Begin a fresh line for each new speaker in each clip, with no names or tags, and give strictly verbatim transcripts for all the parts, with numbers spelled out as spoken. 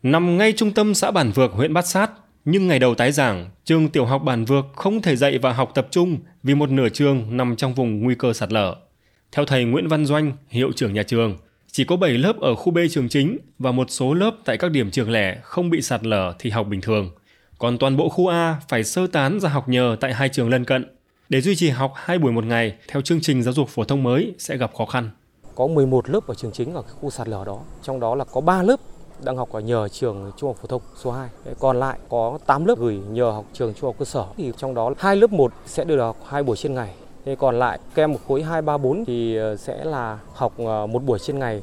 Nằm ngay trung tâm xã Bản Vược, huyện Bát Sát, nhưng ngày đầu tái giảng, trường tiểu học Bản Vược không thể dạy và học tập trung vì một nửa trường nằm trong vùng nguy cơ sạt lở. Theo thầy Nguyễn Văn Doanh, hiệu trưởng nhà trường, chỉ có bảy lớp ở khu B trường chính và một số lớp tại các điểm trường lẻ không bị sạt lở thì học bình thường. Còn toàn bộ khu A phải sơ tán ra học nhờ tại hai trường lân cận. Để duy trì học hai buổi một ngày theo chương trình giáo dục phổ thông mới sẽ gặp khó khăn.
Có mười một lớp ở trường chính ở khu sạt lở đó, trong đó là có ba lớp đang học ở nhờ trường trung học phổ thông số hai. Còn lại có tám lớp gửi nhờ học trường trung học cơ sở. Thì trong đó hai lớp một sẽ được học hai buổi trên ngày. Thế còn lại các em một khối hai, ba, bốn thì sẽ là học một buổi trên ngày.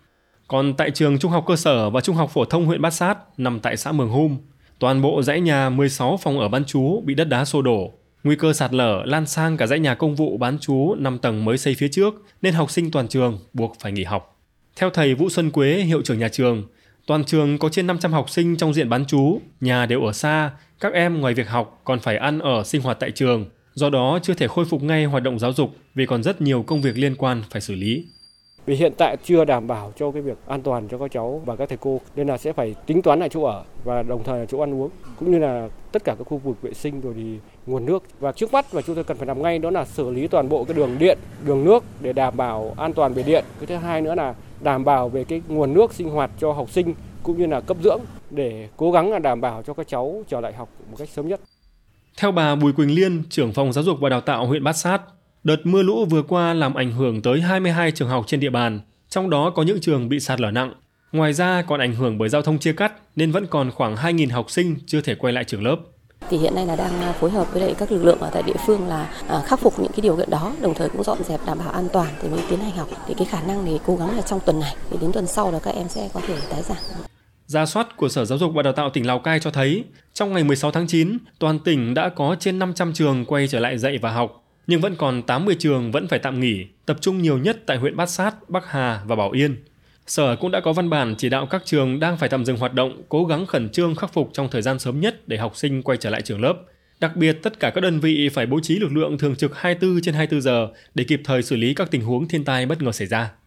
Còn tại trường trung học cơ sở và trung học phổ thông huyện Bát Sát nằm tại xã Mường Hum, toàn bộ dãy nhà mười sáu phòng ở bán trú bị đất đá xô đổ. Nguy cơ sạt lở lan sang cả dãy nhà công vụ bán trú năm tầng mới xây phía trước nên học sinh toàn trường buộc phải nghỉ học. Theo thầy Vũ Xuân Quế, hiệu trưởng nhà trường, toàn trường có trên năm trăm học sinh trong diện bán trú, nhà đều ở xa, các em ngoài việc học còn phải ăn ở sinh hoạt tại trường, do đó chưa thể khôi phục ngay hoạt động giáo dục vì còn rất nhiều công việc liên quan phải xử lý.
Vì hiện tại chưa đảm bảo cho cái việc an toàn cho các cháu và các thầy cô nên là sẽ phải tính toán lại chỗ ở và đồng thời là chỗ ăn uống cũng như là tất cả các khu vực vệ sinh rồi thì nguồn nước. Và trước mắt và chúng tôi cần phải làm ngay đó là xử lý toàn bộ cái đường điện, đường nước để đảm bảo an toàn về điện. Cái thứ hai nữa là đảm bảo về cái nguồn nước sinh hoạt cho học sinh cũng như là cấp dưỡng để cố gắng là đảm bảo cho các cháu trở lại học một cách sớm nhất.
Theo bà Bùi Quỳnh Liên, trưởng phòng giáo dục và đào tạo huyện Bát Sát, đợt mưa lũ vừa qua làm ảnh hưởng tới hai mươi hai trường học trên địa bàn, trong đó có những trường bị sạt lở nặng. Ngoài ra còn ảnh hưởng bởi giao thông chia cắt nên vẫn còn khoảng hai nghìn học sinh chưa thể quay lại trường lớp.
Thì hiện nay là đang phối hợp với lại các lực lượng ở tại địa phương là khắc phục những cái điều kiện đó, đồng thời cũng dọn dẹp đảm bảo an toàn thì mới tiến hành học. Thì cái khả năng thì cố gắng là trong tuần này, thì đến tuần sau là các em sẽ có thể tái giảng.
Rà soát của Sở Giáo dục và Đào tạo tỉnh Lào Cai cho thấy, trong ngày mười sáu tháng chín, toàn tỉnh đã có trên năm trăm trường quay trở lại dạy và học, nhưng vẫn còn tám mươi trường vẫn phải tạm nghỉ, tập trung nhiều nhất tại huyện Bát Sát, Bắc Hà và Bảo Yên. Sở cũng đã có văn bản chỉ đạo các trường đang phải tạm dừng hoạt động, cố gắng khẩn trương khắc phục trong thời gian sớm nhất để học sinh quay trở lại trường lớp. Đặc biệt, tất cả các đơn vị phải bố trí lực lượng thường trực hai mươi tư trên hai mươi tư giờ để kịp thời xử lý các tình huống thiên tai bất ngờ xảy ra.